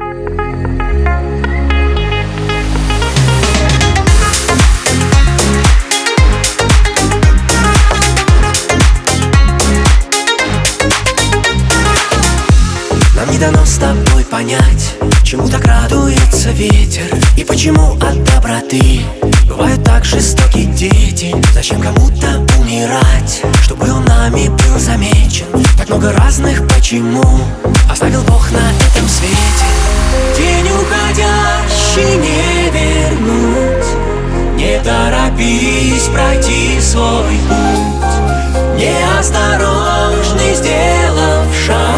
Нам не дано с тобой понять, чему так радуется ветер и почему от доброты бывают так жестоки дети. Зачем кому-то умирать, чтобы он нами был замечен? Так много разных почему оставил Бог на этом свете. День уходящий не вернуть, не торопись пройти свой путь. Неосторожный, сделав шаг,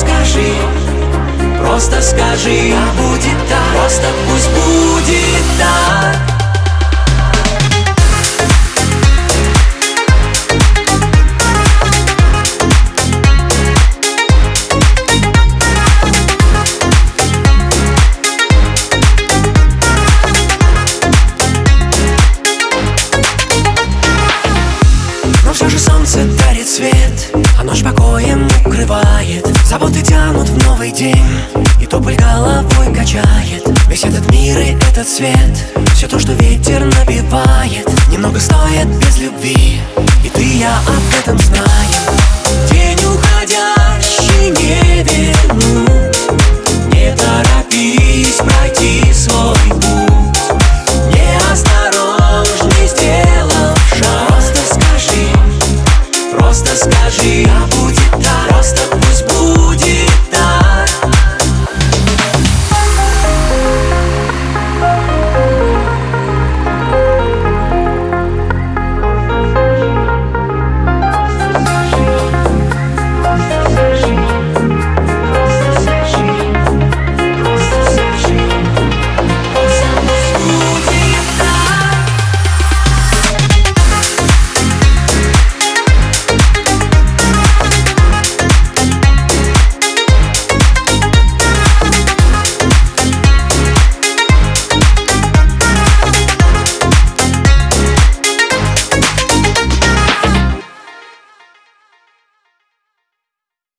просто скажи, а будет так, просто пусть будет так. Но все же солнце дарит свет, а ночь покоем укрывает. Заботы тянут в новый день, и тополь головой качает. Весь этот мир и этот свет, все то, что ветер набивает, немного стоит без любви, и ты и я об этом знаем. День уходящий не вернуть,